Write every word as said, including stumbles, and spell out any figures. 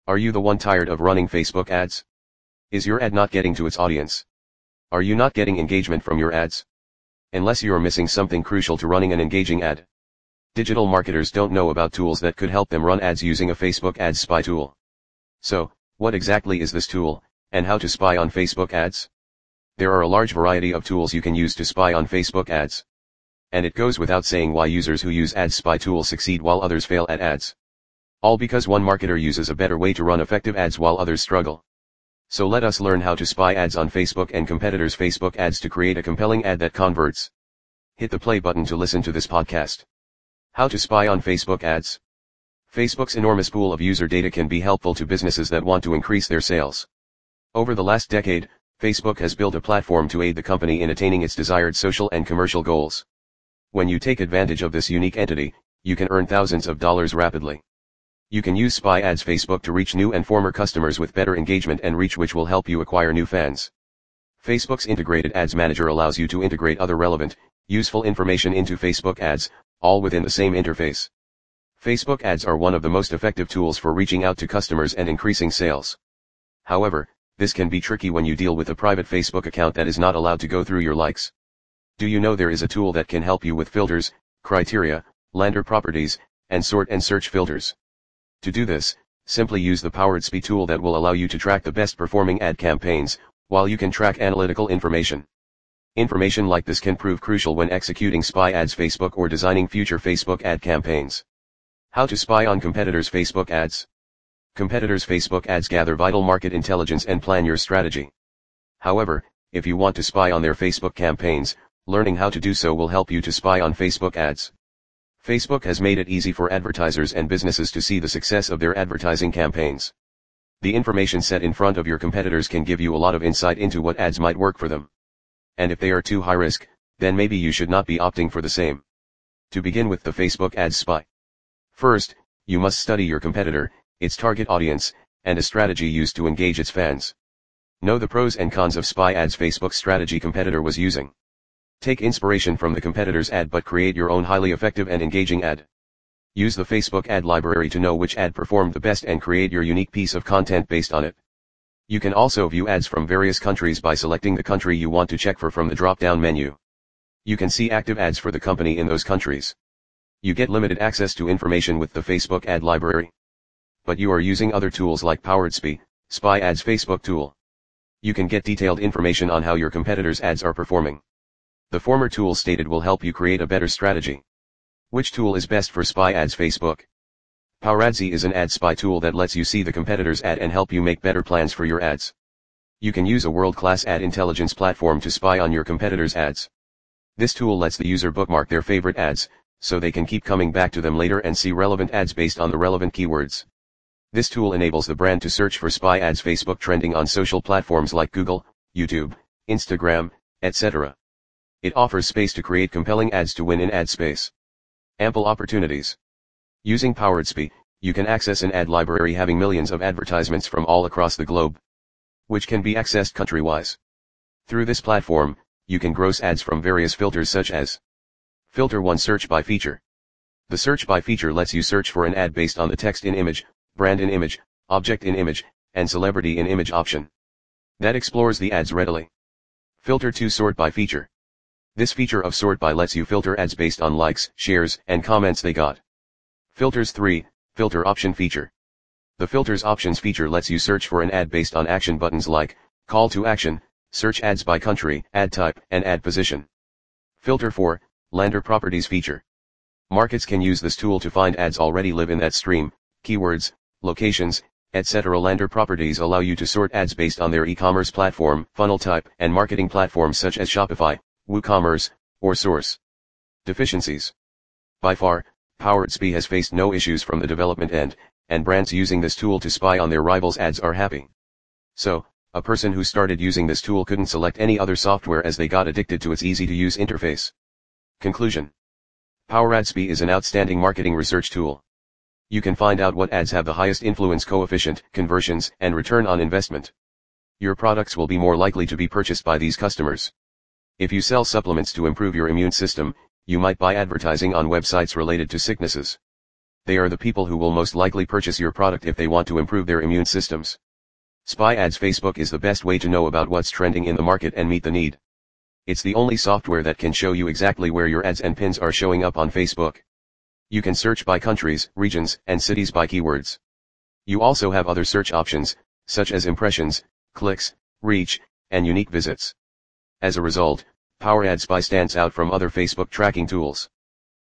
Are you the one tired of running Facebook ads? Is your ad not getting to its audience? Are you not getting engagement from your ads? Unless you're missing something crucial to running an engaging ad. Digital marketers don't know about tools that could help them run ads using a Facebook Ads Spy tool. So, what exactly is this tool, and how to spy on Facebook ads? There are a large variety of tools you can use to spy on Facebook ads. And it goes without saying why users who use Ads Spy tool succeed while others fail at ads. All because one marketer uses a better way to run effective ads while others struggle. So let us learn how to spy ads on Facebook and competitors' Facebook ads to create a compelling ad that converts. Hit the play button to listen to this podcast. How to spy on Facebook ads. Facebook's enormous pool of user data can be helpful to businesses that want to increase their sales. Over the last decade, Facebook has built a platform to aid the company in attaining its desired social and commercial goals. When you take advantage of this unique entity, you can earn thousands of dollars rapidly. You can use Spy Ads Facebook to reach new and former customers with better engagement and reach, which will help you acquire new fans. Facebook's integrated ads manager allows you to integrate other relevant, useful information into Facebook ads, all within the same interface. Facebook ads are one of the most effective tools for reaching out to customers and increasing sales. However, this can be tricky when you deal with a private Facebook account that is not allowed to go through your likes. Do you know there is a tool that can help you with filters, criteria, lander properties, and sort and search filters? To do this, simply use the PoweredSpy tool that will allow you to track the best performing ad campaigns, while you can track analytical information. Information like this can prove crucial when executing Spy Ads Facebook or designing future Facebook ad campaigns. How to spy on competitors' Facebook ads. Competitors' Facebook ads gather vital market intelligence and plan your strategy. However, if you want to spy on their Facebook campaigns, learning how to do so will help you to spy on Facebook ads. Facebook has made it easy for advertisers and businesses to see the success of their advertising campaigns. The information set in front of your competitors can give you a lot of insight into what ads might work for them. And if they are too high risk, then maybe you should not be opting for the same. To begin with the Facebook Ads Spy. First, you must study your competitor, its target audience, and a strategy used to engage its fans. Know the pros and cons of Spy Ads Facebook's strategy competitor was using. Take inspiration from the competitor's ad but create your own highly effective and engaging ad. Use the Facebook ad library to know which ad performed the best and create your unique piece of content based on it. You can also view ads from various countries by selecting the country you want to check for from the drop-down menu. You can see active ads for the company in those countries. You get limited access to information with the Facebook ad library. But you are using other tools like PoweredSpy, Spy Ads Facebook tool. You can get detailed information on how your competitors' ads are performing. The former tool stated will help you create a better strategy. Which tool is best for Spy Ads Facebook? PoweredSpy is an ad spy tool that lets you see the competitor's ad and help you make better plans for your ads. You can use a world-class ad intelligence platform to spy on your competitors' ads. This tool lets the user bookmark their favorite ads, so they can keep coming back to them later and see relevant ads based on the relevant keywords. This tool enables the brand to search for Spy Ads Facebook trending on social platforms like Google, YouTube, Instagram, et cetera. It offers space to create compelling ads to win in ad space. Ample opportunities. Using PoweredSpy, you can access an ad library having millions of advertisements from all across the globe, which can be accessed country-wise. Through this platform, you can gross ads from various filters such as Filter one Search by Feature. The Search by Feature lets you search for an ad based on the text in image, brand in image, object in image, and celebrity in image option. That explores the ads readily. Filter two Sort by Feature. This feature of Sort by lets you filter ads based on likes, shares, and comments they got. Filters three, Filter Option Feature. The Filters Options feature lets you search for an ad based on action buttons like Call to Action, Search Ads by Country, Ad Type, and Ad Position. Filter four, Lander Properties feature. Markets can use this tool to find ads already live in that stream, keywords, locations, et cetera. Lander properties allow you to sort ads based on their e-commerce platform, funnel type, and marketing platforms such as Shopify, WooCommerce, or Source. Deficiencies. By far, PoweredSpy has faced no issues from the development end, and brands using this tool to spy on their rivals' ads are happy. So, a person who started using this tool couldn't select any other software as they got addicted to its easy-to-use interface. Conclusion. PoweredSpy is an outstanding marketing research tool. You can find out what ads have the highest influence coefficient, conversions, and return on investment. Your products will be more likely to be purchased by these customers. If you sell supplements to improve your immune system, you might buy advertising on websites related to sicknesses. They are the people who will most likely purchase your product if they want to improve their immune systems. Spy Ads. Facebook is the best way to know about what's trending in the market and meet the need. It's the only software that can show you exactly where your ads and pins are showing up on Facebook. You can search by countries, regions, and cities by keywords. You also have other search options, such as impressions, clicks, reach, and unique visits. As a result, Power Ad Spy stands out from other Facebook tracking tools.